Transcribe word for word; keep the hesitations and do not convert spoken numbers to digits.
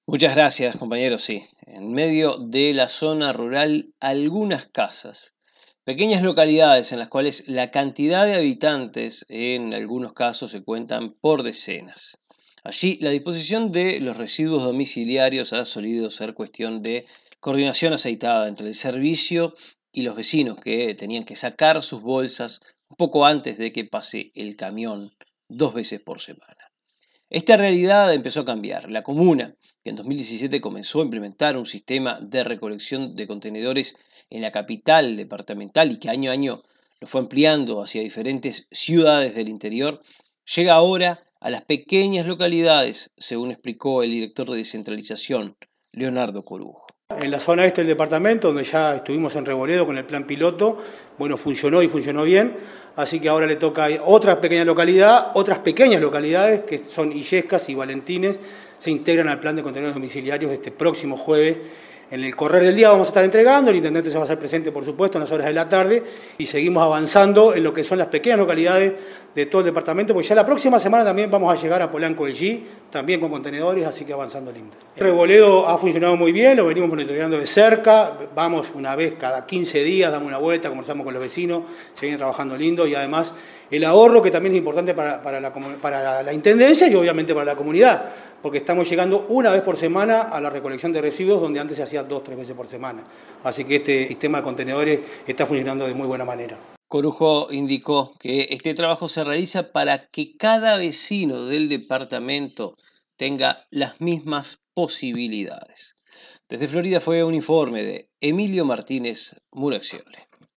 Muchas gracias, compañero. Sí, en medio de la zona rural, algunas casas, pequeñas localidades en las cuales la cantidad de habitantes en algunos casos se cuentan por decenas. Allí, la disposición de los residuos domiciliarios ha solido ser cuestión de coordinación aceitada entre el servicio y los vecinos que tenían que sacar sus bolsas un poco antes de que pase el camión dos veces por semana. Esta realidad empezó a cambiar. La comuna, que en dos mil diecisiete comenzó a implementar un sistema de recolección de contenedores en la capital departamental y que año a año lo fue ampliando hacia diferentes ciudades del interior, llega ahora a las pequeñas localidades, según explicó el director de descentralización, Leonardo Corujo. En la zona este del departamento, donde ya estuvimos en Revoledo con el plan piloto, bueno, funcionó y funcionó bien, así que ahora le toca a otra pequeña localidad, otras pequeñas localidades que son Illescas y Valentines, se integran al plan de contenedores domiciliarios este próximo jueves. En el correr del día vamos a estar entregando, el intendente se va a hacer presente, por supuesto, en las horas de la tarde, y seguimos avanzando en lo que son las pequeñas localidades de todo el departamento, porque ya la próxima semana también vamos a llegar a Polanco de G, también con contenedores, así que avanzando lindo. Revoledo ha funcionado muy bien, lo venimos monitoreando de cerca, vamos una vez cada quince días, damos una vuelta, conversamos con los vecinos, se viene trabajando lindo, y además el ahorro, que también es importante para, para, la, para la, la intendencia y obviamente para la comunidad, porque estamos llegando una vez por semana a la recolección de residuos, donde antes se hacía dos o tres veces por semana. Así que este sistema de contenedores está funcionando de muy buena manera. Corujo indicó que este trabajo se realiza para que cada vecino del departamento tenga las mismas posibilidades. Desde Florida fue un informe de Emilio Martínez Muraciole.